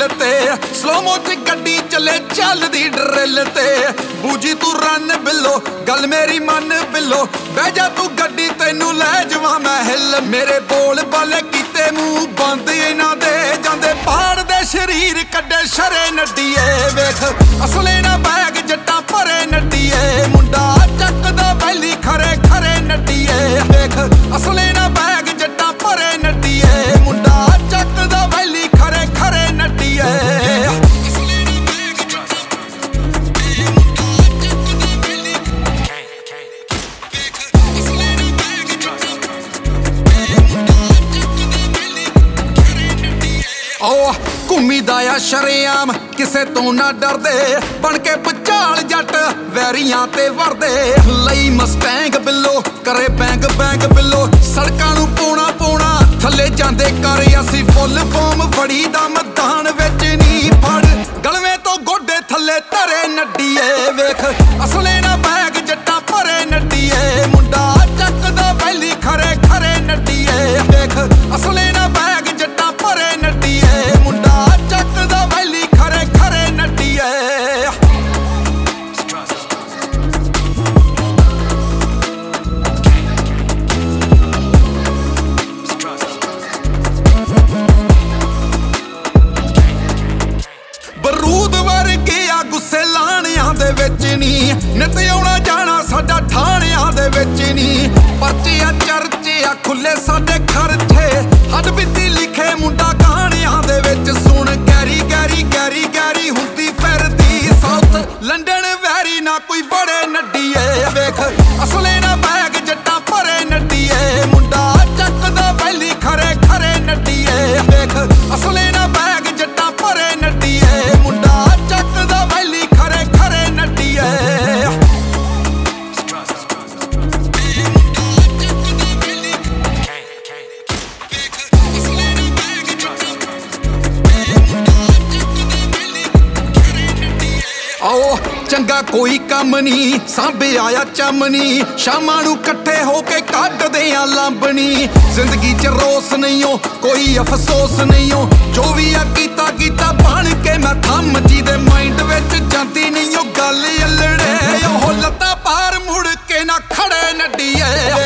दिल ते स्लोमो च गड्डी चले चलदी ड्रिल ते बूजी तू रन बिल्लो गल मेरी मन बिल्लो बह जा तू गड्डी तैनू लै जावां मैं हिल मेरे बोल बाले कीते मूंह बंद इन्हां दे जांदे पाड़ दे शरीर कड्डे शरे नड्डीए वेख असले ना बैग जट्टा भरे नड्डीए मुंडा चकदा वैली खरे खरे नड्डीए वेख असले ना बैग जट्टा भरे नड्डीए मुंडा चकदा वैली खरे खरे नड्डीए घूमीदा आ शरेआम किसे तो ना डरदे बन के भचाल जट वैरियां ते वरदे लई मस्टैंग बिल्लो करे बैंग बैंग बिल्लो सड़कां नूं पौना पौना थल्ले जांदे कर असी फुल फॉर्म फड़ी दा मैदान विच नी फड़ गलवे तो गोडे थल्ले धरे नड्डीए वेख असले ना बैग जट्टा भरे नड्डीए मुंडा चकदा वैली खरे खरे नड्डीए वेख असले ना बैग जट्टा भरे नड्डीए मुंडा चकदा वैली खरे खरे नड्डीए बरूद वर्गे आ गुस्से लाणियां दे विच नी नित आउणा जाना साडा ठाणियां दे विच नी परचे आ चर्चे आ खुले साडे खर्चे हद बित्ती लिखे मुंडा कहानियां दे विच सुन गैरी गैरी गैरी गैरी हुंदी फिरदी साउथ लंडन वैरी ना कोई बड़े नड्डीए वेख असले ना बैग जट्टा भरे नड्डीए मुंडा चकदा वैली खरे खरे नड्डीए वेख असले ना बैग जट्टा भरे नड्डीए मुंडा चकदा वैली खरे खरे नड्डीए आओ चंगा कोई कम नी सांभे आया चमनी शामां नूं कट्ठे होके कड्डदे आ लांबनी जिंदगी च रोस नहीं हो कोई अफसोस नहीं हो जो भी आ कीता कीता बन के मैं थम जी दे माइंड विच जांदी नहीं हो गल अल्लड़े ओह लत्तां पार मुड़ के ना खड़े नड्डीए